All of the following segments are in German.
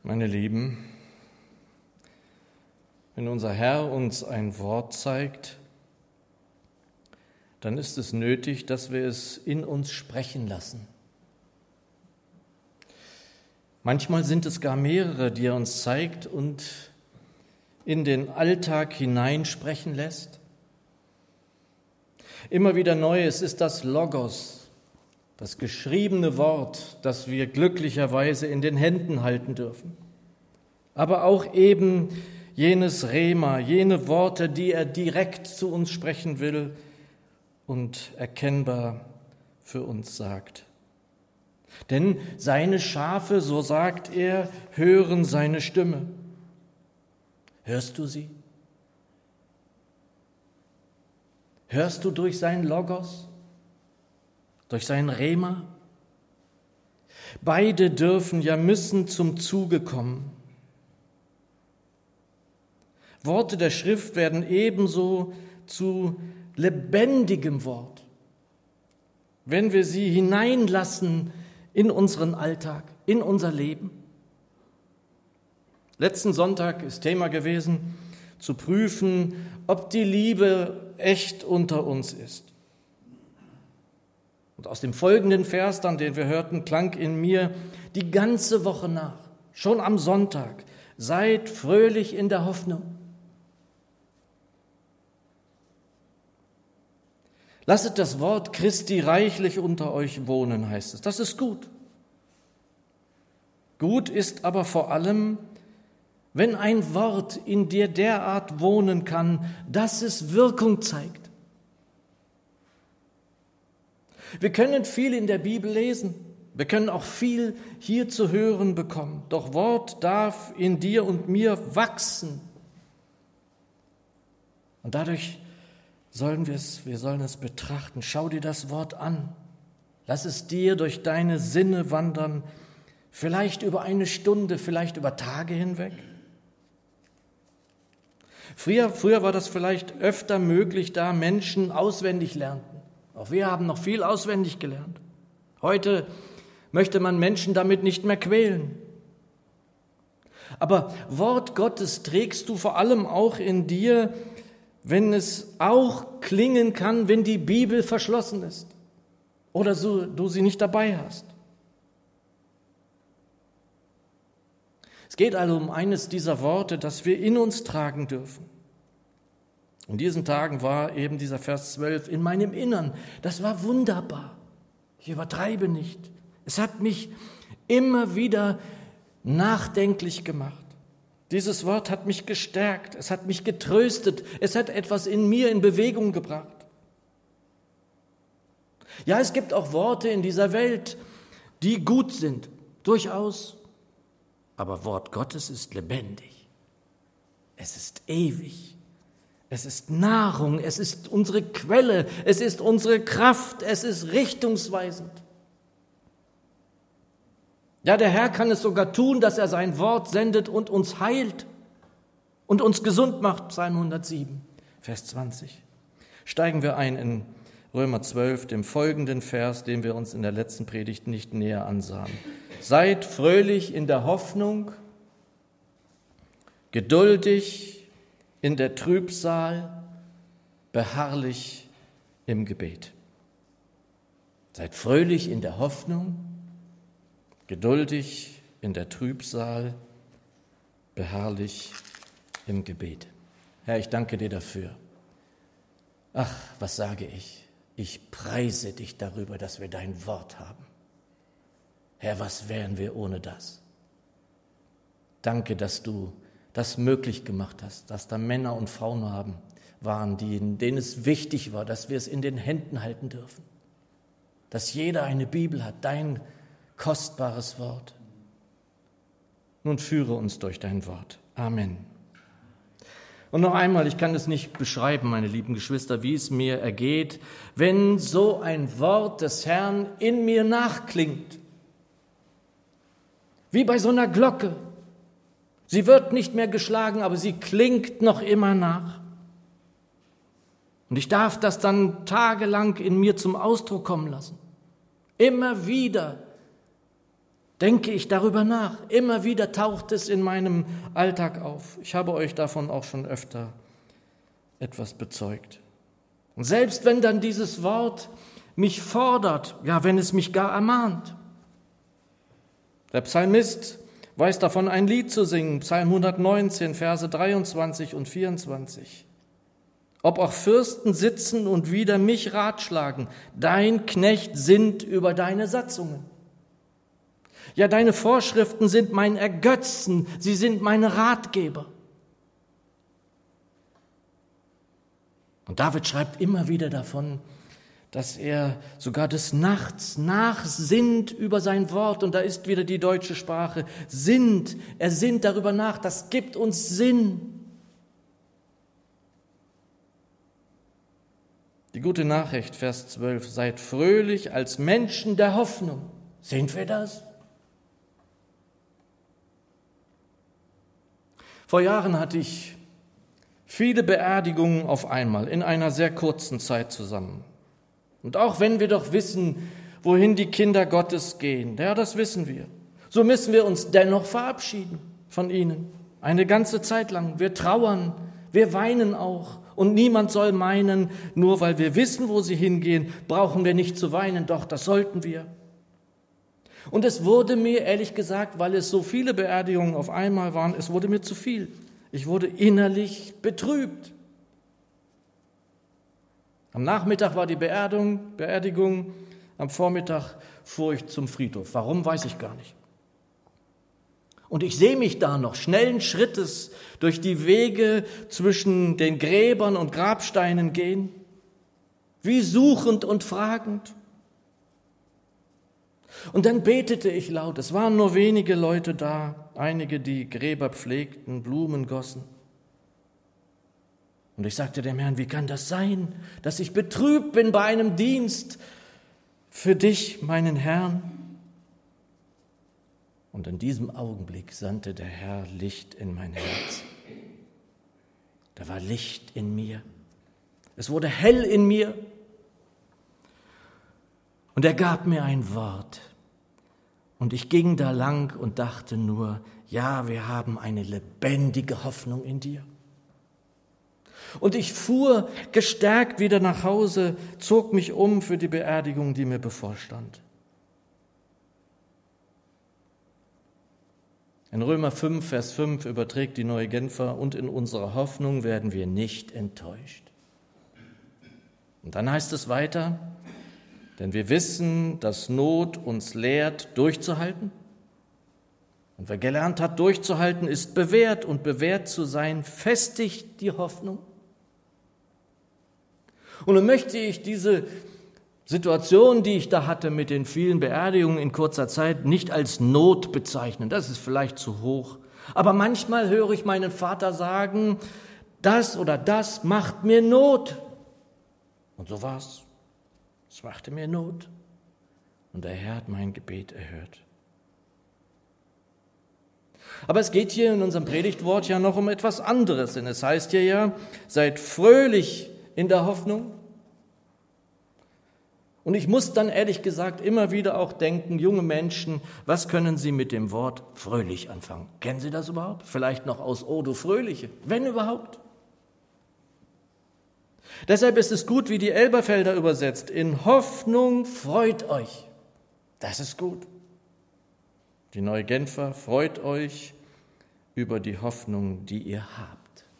Meine Lieben, wenn unser Herr uns ein Wort zeigt, dann ist es nötig, dass wir es in uns sprechen lassen. Manchmal sind es gar mehrere, die er uns zeigt und in den Alltag hineinsprechen lässt. Immer wieder neu, es ist das Logos, das geschriebene Wort, das wir glücklicherweise in den Händen halten dürfen. Aber auch eben jenes Rema, jene Worte, die er direkt zu uns sprechen will und erkennbar für uns sagt. Denn seine Schafe, so sagt er, hören seine Stimme. Hörst du sie? Hörst du durch sein Logos, durch sein Rema? Beide müssen zum Zuge kommen. Worte der Schrift werden ebenso zu lebendigem Wort, wenn wir sie hineinlassen in unseren Alltag, in unser Leben. Letzten Sonntag ist Thema gewesen, zu prüfen, ob die Liebe echt unter uns ist. Und aus dem folgenden Vers dann, den wir hörten, klang in mir die ganze Woche nach, schon am Sonntag: Seid fröhlich in der Hoffnung. Lasset das Wort Christi reichlich unter euch wohnen, heißt es. Das ist gut. Gut ist aber vor allem, wenn ein Wort in dir derart wohnen kann, dass es Wirkung zeigt. Wir können viel in der Bibel lesen, wir können auch viel hier zu hören bekommen, doch Wort darf in dir und mir wachsen. Und dadurch sollen wir es betrachten. Schau dir das Wort an, lass es dir durch deine Sinne wandern, vielleicht über eine Stunde, vielleicht über Tage hinweg. Früher war das vielleicht öfter möglich, da Menschen auswendig lernten. Auch wir haben noch viel auswendig gelernt. Heute möchte man Menschen damit nicht mehr quälen. Aber Wort Gottes trägst du vor allem auch in dir, wenn es auch klingen kann, wenn die Bibel verschlossen ist oder du sie nicht dabei hast. Es geht also um eines dieser Worte, das wir in uns tragen dürfen. In diesen Tagen war eben dieser Vers 12 in meinem Innern. Das war wunderbar. Ich übertreibe nicht. Es hat mich immer wieder nachdenklich gemacht. Dieses Wort hat mich gestärkt, es hat mich getröstet, es hat etwas in mir in Bewegung gebracht. Ja, es gibt auch Worte in dieser Welt, die gut sind, durchaus. Aber Wort Gottes ist lebendig, es ist ewig, es ist Nahrung, es ist unsere Quelle, es ist unsere Kraft, es ist richtungsweisend. Ja, der Herr kann es sogar tun, dass er sein Wort sendet und uns heilt und uns gesund macht, Psalm 107, Vers 20. Steigen wir ein in Römer 12, dem folgenden Vers, den wir uns in der letzten Predigt nicht näher ansahen. Seid fröhlich in der Hoffnung, geduldig in der Trübsal, beharrlich im Gebet. Seid fröhlich in der Hoffnung, geduldig in der Trübsal, beharrlich im Gebet. Herr, ich danke dir dafür. Ach, was sage ich? Ich preise dich darüber, dass wir dein Wort haben. Herr, was wären wir ohne das? Danke, dass du das möglich gemacht hast, dass da Männer und Frauen waren, denen es wichtig war, dass wir es in den Händen halten dürfen. Dass jeder eine Bibel hat, dein kostbares Wort. Nun führe uns durch dein Wort. Amen. Und noch einmal, ich kann es nicht beschreiben, meine lieben Geschwister, wie es mir ergeht, wenn so ein Wort des Herrn in mir nachklingt. Wie bei so einer Glocke. Sie wird nicht mehr geschlagen, aber sie klingt noch immer nach. Und ich darf das dann tagelang in mir zum Ausdruck kommen lassen. Immer wieder denke ich darüber nach. Immer wieder taucht es in meinem Alltag auf. Ich habe euch davon auch schon öfter etwas bezeugt. Und selbst wenn dann dieses Wort mich fordert, ja, wenn es mich gar ermahnt. Der Psalmist weiß davon, ein Lied zu singen, Psalm 119, Verse 23 und 24. Ob auch Fürsten sitzen und wider mich ratschlagen, dein Knecht sinnt über deine Satzungen. Ja, deine Vorschriften sind mein Ergötzen, sie sind meine Ratgeber. Und David schreibt immer wieder davon, dass er sogar des Nachts nachsinnt über sein Wort. Und da ist wieder die deutsche Sprache, sinnt, er sinnt darüber nach, das gibt uns Sinn. Die gute Nachricht, Vers 12, seid fröhlich als Menschen der Hoffnung. Sind wir das? Vor Jahren hatte ich viele Beerdigungen auf einmal in einer sehr kurzen Zeit zusammen. Und auch wenn wir doch wissen, wohin die Kinder Gottes gehen, ja, das wissen wir, so müssen wir uns dennoch verabschieden von ihnen. Eine ganze Zeit lang. Wir trauern, wir weinen auch. Und niemand soll meinen, nur weil wir wissen, wo sie hingehen, brauchen wir nicht zu weinen. Doch, das sollten wir. Und es wurde mir, ehrlich gesagt, weil es so viele Beerdigungen auf einmal waren, es wurde mir zu viel. Ich wurde innerlich betrübt. Am Nachmittag war die Beerdigung, am Vormittag fuhr ich zum Friedhof. Warum, weiß ich gar nicht. Und ich sehe mich da noch schnellen Schrittes durch die Wege zwischen den Gräbern und Grabsteinen gehen, wie suchend und fragend. Und dann betete ich laut. Es waren nur wenige Leute da, einige, die Gräber pflegten, Blumen gossen. Und ich sagte dem Herrn, wie kann das sein, dass ich betrübt bin bei einem Dienst für dich, meinen Herrn? Und in diesem Augenblick sandte der Herr Licht in mein Herz. Da war Licht in mir. Es wurde hell in mir. Und er gab mir ein Wort. Und ich ging da lang und dachte nur, ja, wir haben eine lebendige Hoffnung in dir. Und ich fuhr gestärkt wieder nach Hause, zog mich um für die Beerdigung, die mir bevorstand. In Römer 5, Vers 5 überträgt die Neue Genfer, und in unserer Hoffnung werden wir nicht enttäuscht. Und dann heißt es weiter, denn wir wissen, dass Not uns lehrt, durchzuhalten. Und wer gelernt hat, durchzuhalten, ist bewährt, und bewährt zu sein, festigt die Hoffnung. Und nun möchte ich diese Situation, die ich da hatte mit den vielen Beerdigungen in kurzer Zeit, nicht als Not bezeichnen. Das ist vielleicht zu hoch. Aber manchmal höre ich meinen Vater sagen, das oder das macht mir Not. Und so war's. Es machte mir Not. Und der Herr hat mein Gebet erhört. Aber es geht hier in unserem Predigtwort ja noch um etwas anderes. Denn es heißt hier ja, seid fröhlich in der Hoffnung. Und ich muss dann ehrlich gesagt immer wieder auch denken, junge Menschen, was können sie mit dem Wort fröhlich anfangen? Kennen Sie das überhaupt? Vielleicht noch aus O du Fröhliche, wenn überhaupt. Deshalb ist es gut, wie die Elberfelder übersetzt, in Hoffnung freut euch. Das ist gut. Die Neue Genfer, freut euch über die Hoffnung, die ihr habt.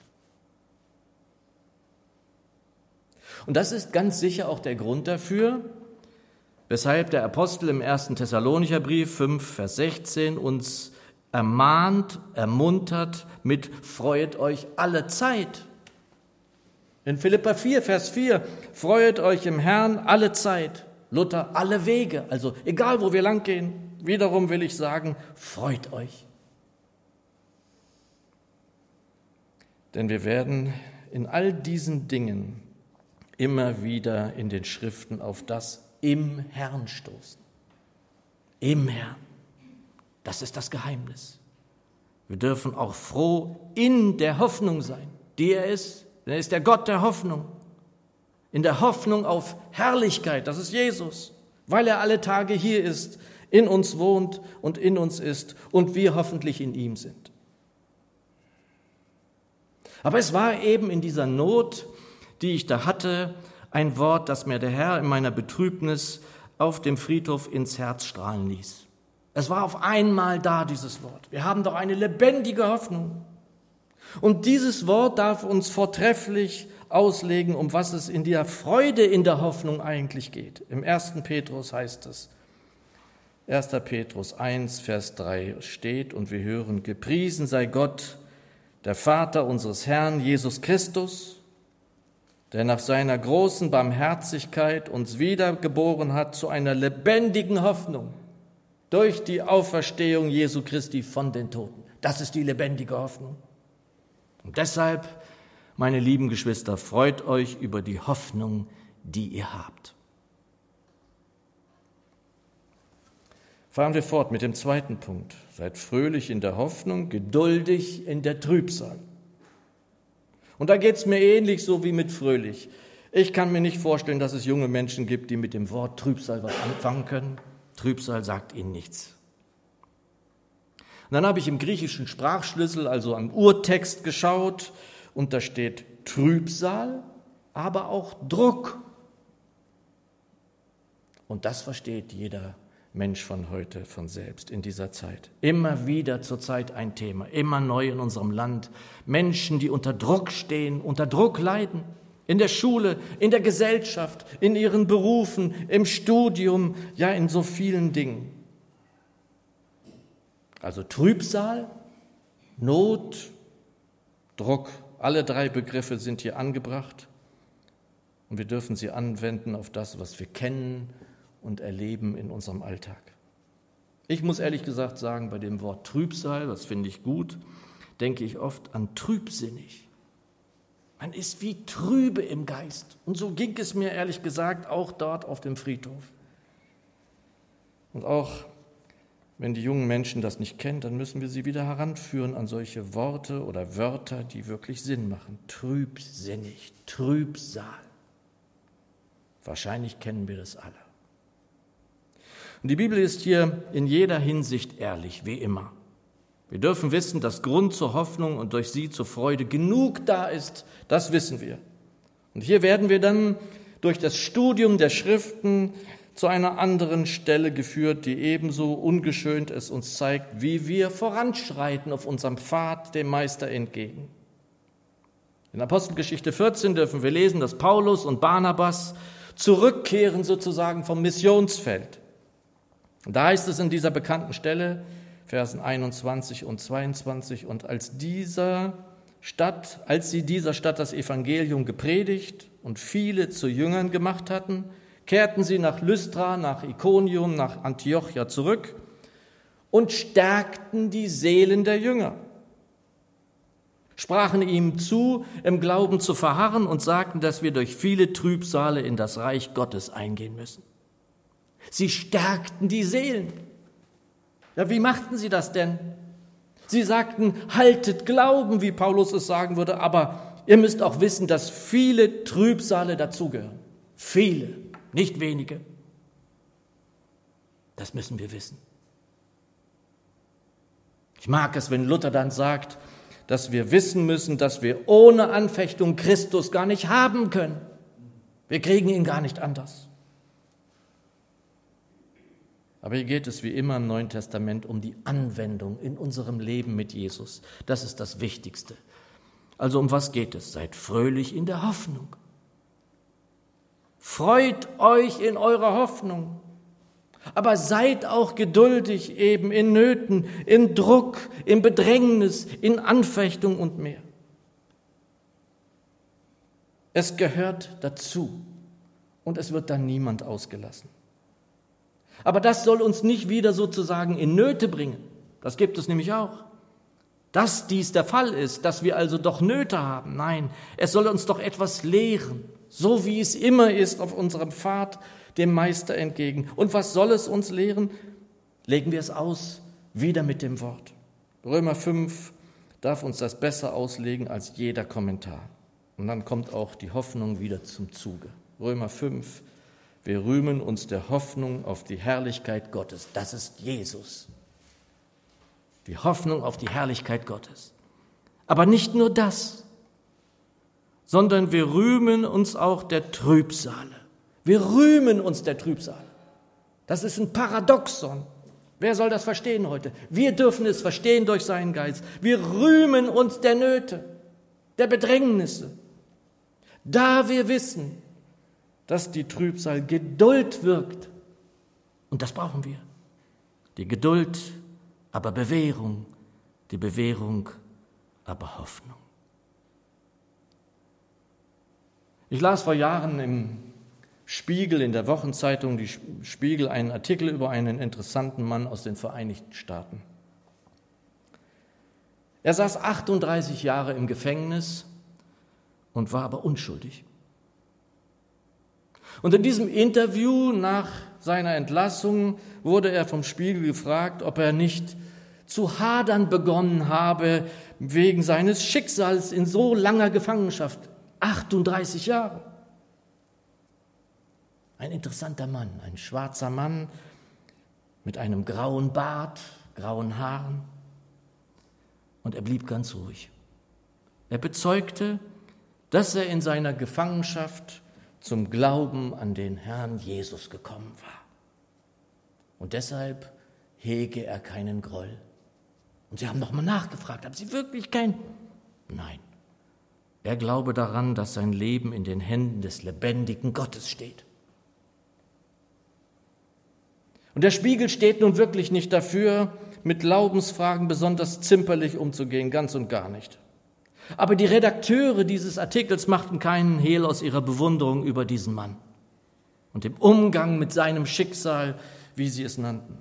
Und das ist ganz sicher auch der Grund dafür, weshalb der Apostel im 1. Thessalonicher Brief 5, Vers 16 uns ermahnt, ermuntert mit freuet euch alle Zeit. In Philipper 4, Vers 4, freuet euch im Herrn alle Zeit. Luther, alle Wege, also egal wo wir lang gehen. Wiederum will ich sagen, freut euch. Denn wir werden in all diesen Dingen immer wieder in den Schriften auf das im Herrn stoßen. Im Herrn. Das ist das Geheimnis. Wir dürfen auch froh in der Hoffnung sein, die er ist. Denn er ist der Gott der Hoffnung. In der Hoffnung auf Herrlichkeit, das ist Jesus. Weil er alle Tage hier ist, in uns wohnt und in uns ist und wir hoffentlich in ihm sind. Aber es war eben in dieser Not, die ich da hatte, ein Wort, das mir der Herr in meiner Betrübnis auf dem Friedhof ins Herz strahlen ließ. Es war auf einmal da, dieses Wort. Wir haben doch eine lebendige Hoffnung. Und dieses Wort darf uns vortrefflich auslegen, um was es in der Freude in der Hoffnung eigentlich geht. Im 1. Petrus heißt es, 1. Petrus 1, Vers 3 steht und wir hören, gepriesen sei Gott, der Vater unseres Herrn Jesus Christus, der nach seiner großen Barmherzigkeit uns wiedergeboren hat zu einer lebendigen Hoffnung durch die Auferstehung Jesu Christi von den Toten. Das ist die lebendige Hoffnung. Und deshalb, meine lieben Geschwister, freut euch über die Hoffnung, die ihr habt. Fahren wir fort mit dem zweiten Punkt. Seid fröhlich in der Hoffnung, geduldig in der Trübsal. Und da geht es mir ähnlich so wie mit fröhlich. Ich kann mir nicht vorstellen, dass es junge Menschen gibt, die mit dem Wort Trübsal was anfangen können. Trübsal sagt ihnen nichts. Und dann habe ich im griechischen Sprachschlüssel, also am Urtext geschaut, und da steht Trübsal, aber auch Druck. Und das versteht jeder Mensch von heute von selbst in dieser Zeit. Immer wieder zur Zeit ein Thema, immer neu in unserem Land. Menschen, die unter Druck stehen, unter Druck leiden. In der Schule, in der Gesellschaft, in ihren Berufen, im Studium, ja in so vielen Dingen. Also Trübsal, Not, Druck, alle drei Begriffe sind hier angebracht und wir dürfen sie anwenden auf das, was wir kennen und erleben in unserem Alltag. Ich muss ehrlich gesagt sagen, bei dem Wort Trübsal, das finde ich gut, denke ich oft an trübsinnig. Man ist wie trübe im Geist. Und so ging es mir ehrlich gesagt auch dort auf dem Friedhof. Und auch wenn die jungen Menschen das nicht kennen, dann müssen wir sie wieder heranführen an solche Worte oder Wörter, die wirklich Sinn machen. Trübsinnig, Trübsal. Wahrscheinlich kennen wir das alle. Und die Bibel ist hier in jeder Hinsicht ehrlich, wie immer. Wir dürfen wissen, dass Grund zur Hoffnung und durch sie zur Freude genug da ist, das wissen wir. Und hier werden wir dann durch das Studium der Schriften zu einer anderen Stelle geführt, die ebenso ungeschönt es uns zeigt, wie wir voranschreiten auf unserem Pfad dem Meister entgegen. In Apostelgeschichte 14 dürfen wir lesen, dass Paulus und Barnabas zurückkehren sozusagen vom Missionsfeld. Und da heißt es in dieser bekannten Stelle, Versen 21 und 22, und als sie dieser Stadt das Evangelium gepredigt und viele zu Jüngern gemacht hatten, kehrten sie nach Lystra, nach Ikonium, nach Antiochia zurück und stärkten die Seelen der Jünger, sprachen ihm zu, im Glauben zu verharren und sagten, dass wir durch viele Trübsale in das Reich Gottes eingehen müssen. Sie stärkten die Seelen. Ja, wie machten sie das denn? Sie sagten, haltet Glauben, wie Paulus es sagen würde, aber ihr müsst auch wissen, dass viele Trübsale dazugehören. Viele, nicht wenige. Das müssen wir wissen. Ich mag es, wenn Luther dann sagt, dass wir wissen müssen, dass wir ohne Anfechtung Christus gar nicht haben können. Wir kriegen ihn gar nicht anders. Aber hier geht es wie immer im Neuen Testament um die Anwendung in unserem Leben mit Jesus. Das ist das Wichtigste. Also um was geht es? Seid fröhlich in der Hoffnung. Freut euch in eurer Hoffnung. Aber seid auch geduldig eben in Nöten, in Druck, in Bedrängnis, in Anfechtung und mehr. Es gehört dazu und es wird dann niemand ausgelassen. Aber das soll uns nicht wieder sozusagen in Nöte bringen. Das gibt es nämlich auch. Dass dies der Fall ist, dass wir also doch Nöte haben. Nein, es soll uns doch etwas lehren, so wie es immer ist auf unserem Pfad dem Meister entgegen. Und was soll es uns lehren? Legen wir es aus, wieder mit dem Wort. Römer 5 darf uns das besser auslegen als jeder Kommentar. Und dann kommt auch die Hoffnung wieder zum Zuge. Römer 5, wir rühmen uns der Hoffnung auf die Herrlichkeit Gottes. Das ist Jesus. Die Hoffnung auf die Herrlichkeit Gottes. Aber nicht nur das, sondern wir rühmen uns auch der Trübsale. Wir rühmen uns der Trübsale. Das ist ein Paradoxon. Wer soll das verstehen heute? Wir dürfen es verstehen durch seinen Geist. Wir rühmen uns der Nöte, der Bedrängnisse. Da wir wissen, dass die Trübsal Geduld wirkt. Und das brauchen wir. Die Geduld, aber Bewährung. Die Bewährung, aber Hoffnung. Ich las vor Jahren im Spiegel, in der Wochenzeitung, die Spiegel, einen Artikel über einen interessanten Mann aus den Vereinigten Staaten. Er saß 38 Jahre im Gefängnis und war aber unschuldig. Und in diesem Interview nach seiner Entlassung wurde er vom Spiegel gefragt, ob er nicht zu hadern begonnen habe wegen seines Schicksals in so langer Gefangenschaft. 38 Jahre. Ein interessanter Mann, ein schwarzer Mann mit einem grauen Bart, grauen Haaren. Und er blieb ganz ruhig. Er bezeugte, dass er in seiner Gefangenschaft zum Glauben an den Herrn Jesus gekommen war. Und deshalb hege er keinen Groll. Und sie haben nochmal nachgefragt, haben Sie wirklich keinen? Nein. Er glaube daran, dass sein Leben in den Händen des lebendigen Gottes steht. Und der Spiegel steht nun wirklich nicht dafür, mit Glaubensfragen besonders zimperlich umzugehen, ganz und gar nicht. Aber die Redakteure dieses Artikels machten keinen Hehl aus ihrer Bewunderung über diesen Mann und dem Umgang mit seinem Schicksal, wie sie es nannten.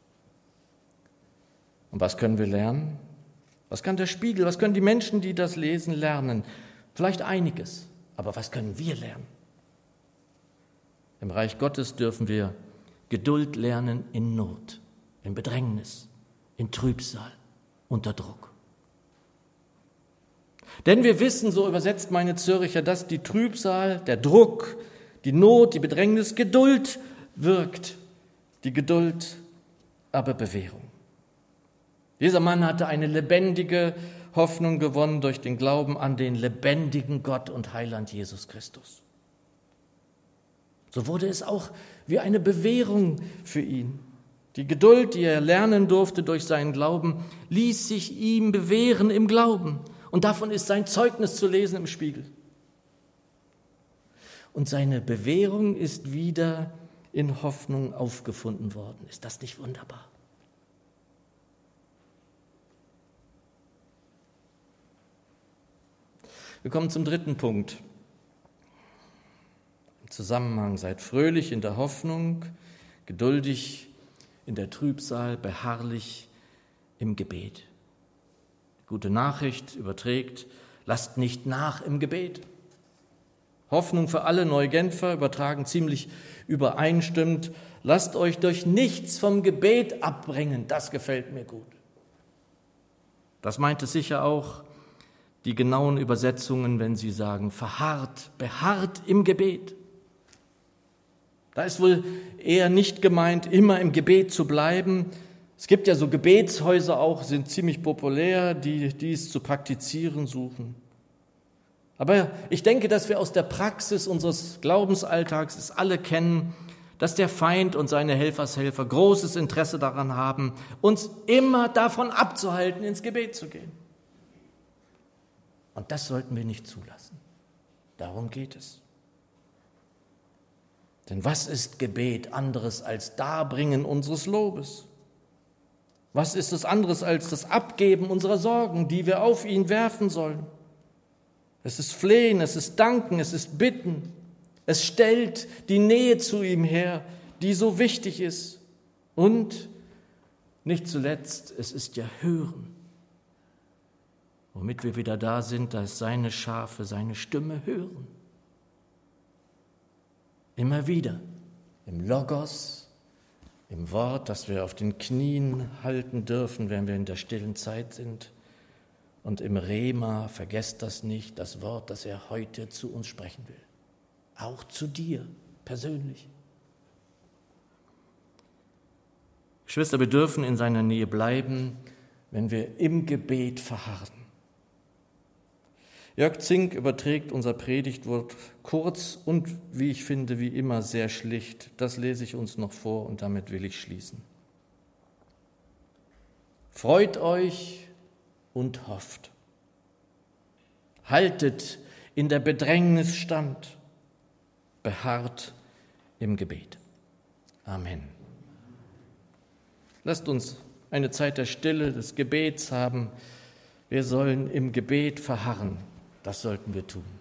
Und was können wir lernen? Was kann der Spiegel, was können die Menschen, die das lesen, lernen? Vielleicht einiges, aber was können wir lernen? Im Reich Gottes dürfen wir Geduld lernen in Not, in Bedrängnis, in Trübsal, unter Druck. Denn wir wissen, so übersetzt meine Zürcher, dass die Trübsal, der Druck, die Not, die Bedrängnis Geduld wirkt. Die Geduld, aber Bewährung. Dieser Mann hatte eine lebendige Hoffnung gewonnen durch den Glauben an den lebendigen Gott und Heiland Jesus Christus. So wurde es auch wie eine Bewährung für ihn. Die Geduld, die er lernen durfte durch seinen Glauben, ließ sich ihm bewähren im Glauben. Und davon ist sein Zeugnis zu lesen im Spiegel. Und seine Bewährung ist wieder in Hoffnung aufgefunden worden. Ist das nicht wunderbar? Wir kommen zum dritten Punkt. Im Zusammenhang: Seid fröhlich in der Hoffnung, geduldig in der Trübsal, beharrlich im Gebet. Die gute Nachricht überträgt: Lasst nicht nach im Gebet. Hoffnung für alle Neugenfer übertragen ziemlich übereinstimmend: Lasst euch durch nichts vom Gebet abbringen. Das gefällt mir gut. Das meint es sicher auch die genauen Übersetzungen, wenn sie sagen, verharrt, beharrt im Gebet. Da ist wohl eher nicht gemeint, immer im Gebet zu bleiben. Es gibt ja so Gebetshäuser auch, sind ziemlich populär, die dies zu praktizieren suchen. Aber ich denke, dass wir aus der Praxis unseres Glaubensalltags es alle kennen, dass der Feind und seine Helfershelfer großes Interesse daran haben, uns immer davon abzuhalten, ins Gebet zu gehen. Und das sollten wir nicht zulassen. Darum geht es. Denn was ist Gebet anderes als Darbringen unseres Lobes? Was ist es anderes als das Abgeben unserer Sorgen, die wir auf ihn werfen sollen? Es ist Flehen, es ist Danken, es ist Bitten. Es stellt die Nähe zu ihm her, die so wichtig ist. Und nicht zuletzt, es ist ja Hören. Womit wir wieder da sind, dass seine Schafe seine Stimme hören. Immer wieder im Logos, im Wort, das wir auf den Knien halten dürfen, wenn wir in der stillen Zeit sind. Und im Rema, vergesst das nicht, das Wort, das er heute zu uns sprechen will. Auch zu dir persönlich. Geschwister, wir dürfen in seiner Nähe bleiben, wenn wir im Gebet verharren. Jörg Zink überträgt unser Predigtwort kurz und, wie ich finde, wie immer sehr schlicht. Das lese ich uns noch vor und damit will ich schließen. Freut euch und hofft. Haltet in der Bedrängnis stand. Beharrt im Gebet. Amen. Lasst uns eine Zeit der Stille, des Gebets haben. Wir sollen im Gebet verharren. Das sollten wir tun.